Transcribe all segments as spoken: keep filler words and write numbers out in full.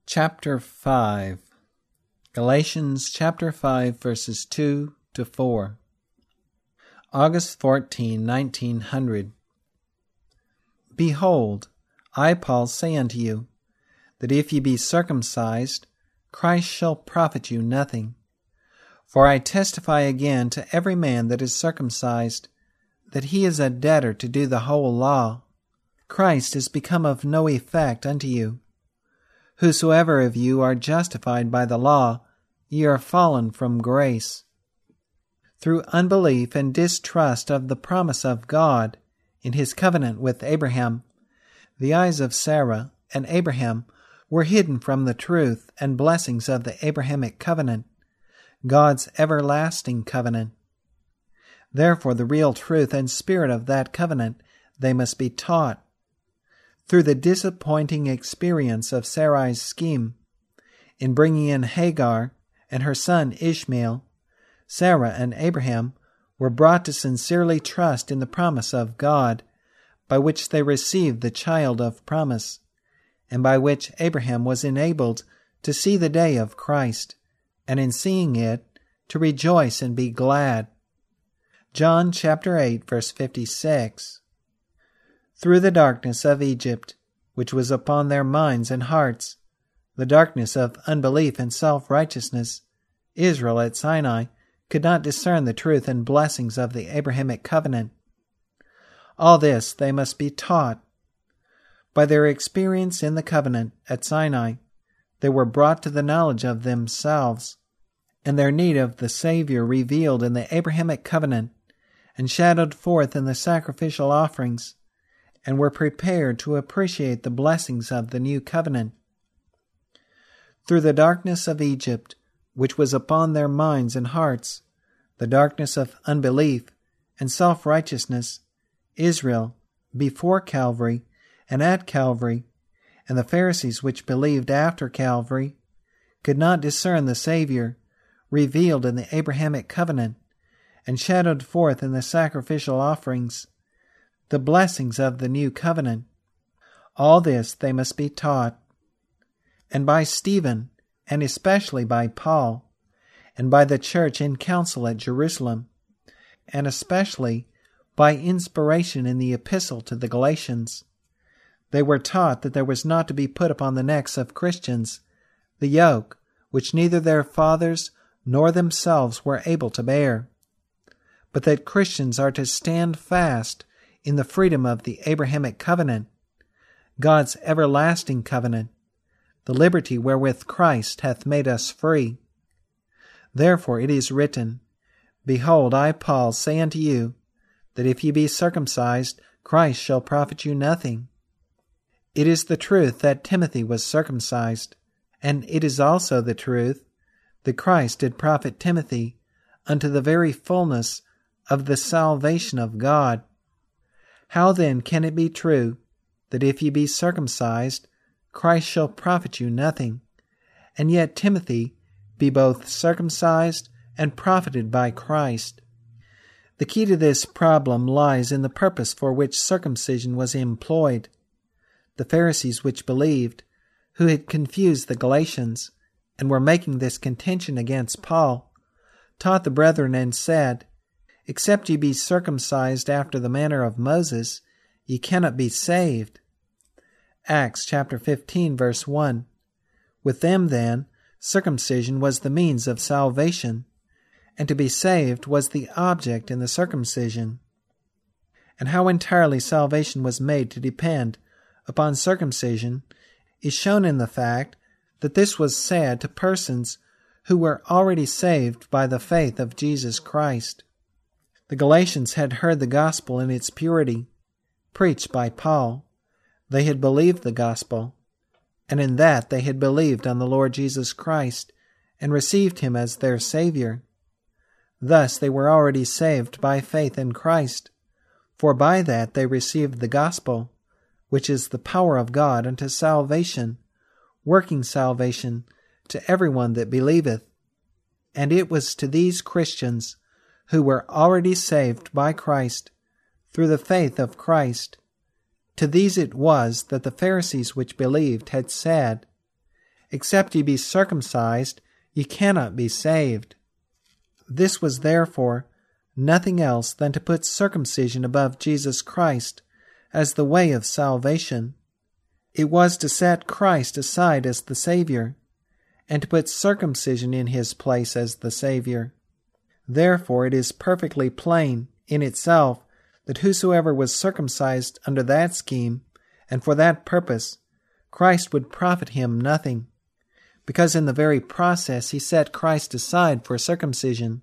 Chapter five. Galatians chapter five, verses two to four. August fourteenth, nineteen hundred. Behold, I, Paul, say unto you, that if ye be circumcised, Christ shall profit you nothing. For I testify again to every man that is circumcised, that he is a debtor to do the whole law. Christ is become of no effect unto you. Whosoever of you are justified by the law, ye are fallen from grace. Through unbelief and distrust of the promise of God in his covenant with Abraham, the eyes of Sarah and Abraham were hidden from the truth and blessings of the Abrahamic covenant, God's everlasting covenant. Therefore the real truth and spirit of that covenant they must be taught. Through the disappointing experience of Sarai's scheme in bringing in Hagar and her son Ishmael, Sarah and Abraham were brought to sincerely trust in the promise of God, by which they received the child of promise, and by which Abraham was enabled to see the day of Christ, and in seeing it, to rejoice and be glad. John chapter eight, verse fifty-six. Through the darkness of Egypt, which was upon their minds and hearts, the darkness of unbelief and self-righteousness, Israel at Sinai could not discern the truth and blessings of the Abrahamic covenant. All this they must be taught. By their experience in the covenant at Sinai, they were brought to the knowledge of themselves, and their need of the Savior revealed in the Abrahamic covenant, and shadowed forth in the sacrificial offerings, and were prepared to appreciate the blessings of the new covenant. Through the darkness of Egypt, which was upon their minds and hearts, the darkness of unbelief and self-righteousness, Israel, before Calvary and at Calvary, and the Pharisees which believed after Calvary, could not discern the Savior revealed in the Abrahamic covenant and shadowed forth in the sacrificial offerings, the blessings of the new covenant. All this they must be taught. And by Stephen, and especially by Paul, and by the church in council at Jerusalem, and especially by inspiration in the epistle to the Galatians, they were taught that there was not to be put upon the necks of Christians the yoke which neither their fathers nor themselves were able to bear, but that Christians are to stand fast in the freedom of the Abrahamic covenant, God's everlasting covenant, the liberty wherewith Christ hath made us free. Therefore it is written, Behold, I, Paul, say unto you, that if ye be circumcised, Christ shall profit you nothing. It is the truth that Timothy was circumcised, and it is also the truth that Christ did profit Timothy unto the very fullness of the salvation of God. How then can it be true that if ye be circumcised, Christ shall profit you nothing, and yet Timothy be both circumcised and profited by Christ? The key to this problem lies in the purpose for which circumcision was employed. The Pharisees which believed, who had confused the Galatians, and were making this contention against Paul, taught the brethren and said, Except ye be circumcised after the manner of Moses, ye cannot be saved. Acts chapter fifteen, verse one. With them, then, circumcision was the means of salvation, and to be saved was the object in the circumcision. And how entirely salvation was made to depend upon circumcision is shown in the fact that this was said to persons who were already saved by the faith of Jesus Christ. The Galatians had heard the gospel in its purity, preached by Paul. They had believed the gospel, and in that they had believed on the Lord Jesus Christ and received him as their Savior. Thus they were already saved by faith in Christ, for by that they received the gospel, which is the power of God unto salvation, working salvation to everyone that believeth. And it was to these Christians who were already saved by Christ through the faith of Christ, to these it was that the Pharisees which believed had said, Except ye be circumcised, ye cannot be saved. This was therefore nothing else than to put circumcision above Jesus Christ as the way of salvation. It was to set Christ aside as the Savior, and to put circumcision in his place as the Savior. Therefore it is perfectly plain in itself that whosoever was circumcised under that scheme, and for that purpose, Christ would profit him nothing, because in the very process he set Christ aside for circumcision.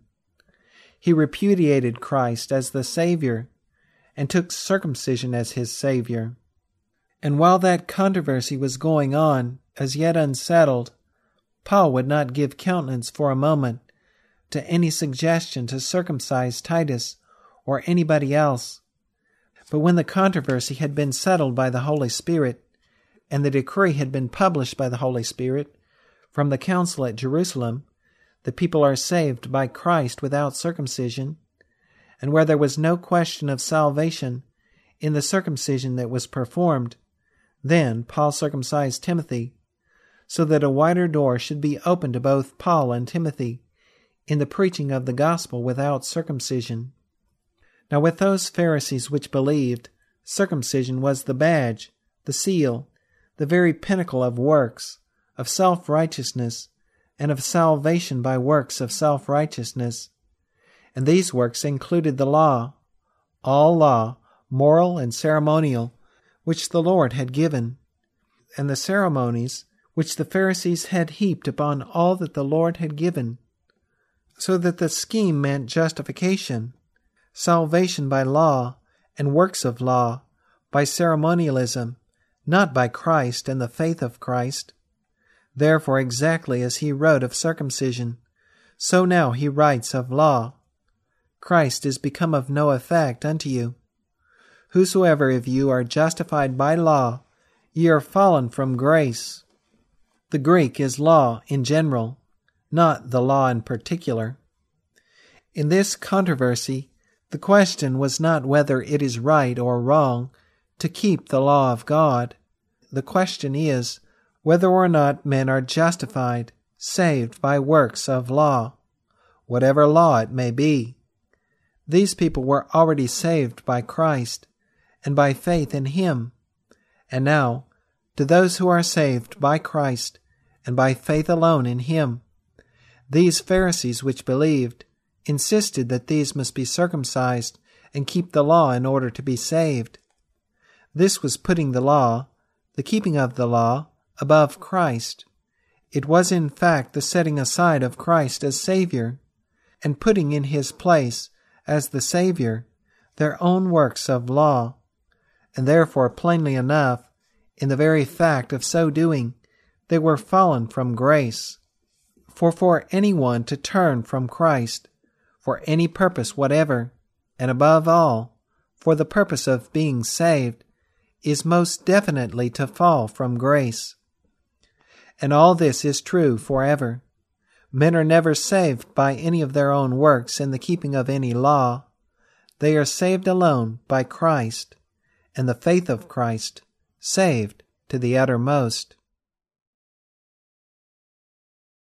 He repudiated Christ as the Savior, and took circumcision as his Savior. And while that controversy was going on, as yet unsettled, Paul would not give countenance for a moment to any suggestion to circumcise Titus or anybody else. But when the controversy had been settled by the Holy Spirit, and the decree had been published by the Holy Spirit from the council at Jerusalem, the people are saved by Christ without circumcision, and where there was no question of salvation in the circumcision that was performed, then Paul circumcised Timothy, so that a wider door should be opened to both Paul and Timothy in the preaching of the gospel without circumcision. Now with those Pharisees which believed, circumcision was the badge, the seal, the very pinnacle of works, of self-righteousness, and of salvation by works of self-righteousness. And these works included the law, all law, moral and ceremonial, which the Lord had given, and the ceremonies which the Pharisees had heaped upon all that the Lord had given, so that the scheme meant justification, salvation by law and works of law, by ceremonialism, not by Christ and the faith of Christ. Therefore, exactly as he wrote of circumcision, so now he writes of law. Christ is become of no effect unto you. Whosoever of you are justified by law, ye are fallen from grace. The Greek is law in general, not the law in particular. In this controversy, the question was not whether it is right or wrong to keep the law of God. The question is whether or not men are justified, saved by works of law, whatever law it may be. These people were already saved by Christ and by faith in Him. And now, to those who are saved by Christ and by faith alone in Him, these Pharisees which believed insisted that these must be circumcised and keep the law in order to be saved. This was putting the law, the keeping of the law, above Christ. It was in fact the setting aside of Christ as Savior, and putting in His place as the Savior their own works of law, and therefore plainly enough, in the very fact of so doing, they were fallen from grace. For for anyone to turn from Christ, for any purpose whatever, and above all, for the purpose of being saved, is most definitely to fall from grace. And all this is true forever. Men are never saved by any of their own works in the keeping of any law. They are saved alone by Christ, and the faith of Christ, saved to the uttermost.